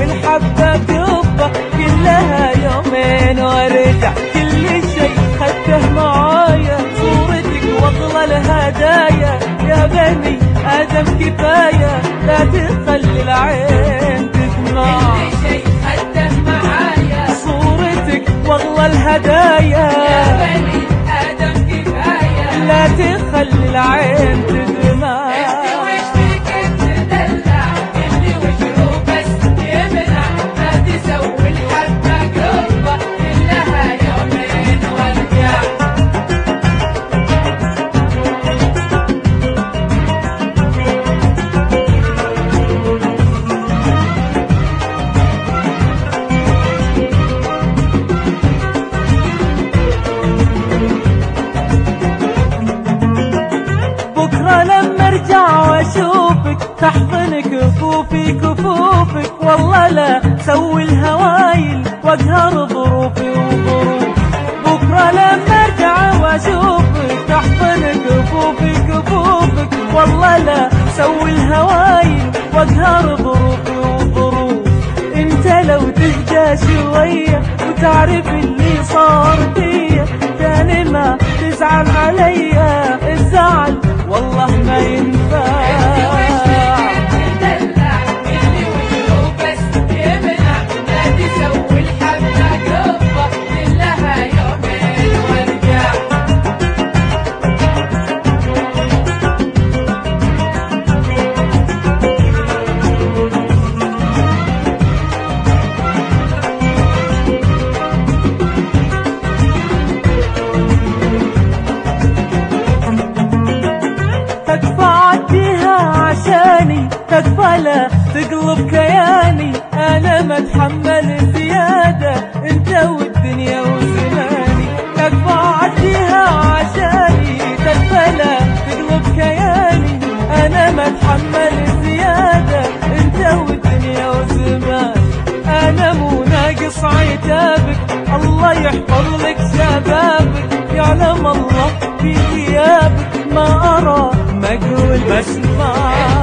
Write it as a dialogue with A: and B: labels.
A: الحبة قبة كلها يومين وارجع. كل شي خدته معايا صورتك واغلى الهدايا. يا بني آدم كفاية لا تخلي العين تدمع.
B: كل شي خدته معايا
A: صورتك واغلى الهدايا.
B: يا بني آدم كفاية
A: لا تخلي العين تدمع.
B: انت وش فيك تدلع اللي وجهه بس يمنع. ما تسوي الحبة قبة كلها يومين وارجع.
A: بكرة لما ارجع واشوفك تحضن كفوفي كفوفك. والله لا سوي الهوايل واقهر ظروفي وظروف. بكرة لما ارجع واشوفك تحضن كفوفي كفوفك. والله لا سوي الهوايل واقهر ظروفي وظروف. انت لو تهدى شوية وتعرف اللي صار فيا تاني ما تزعل عليا. الزعل والله ما ينفع.
B: انت وش فيك تدلع اللي وجهه بس يمنع. ما تسوي الحبة قبة كلها يومين وارجع.
A: تكفى عديها عشاني تكفى لا تقلب كياني. انا ما اتحمل زيادة انت والدنيا وزماني. تكفى عديها عشاني تكفى لا تقلب كياني. انا ما اتحمل زيادة انت والدنيا وزماني. انا مو ناقص عتابك الله يحفظ لك شبابك. يعلم الله في ثيابك ما أرى ما أقول بسمع.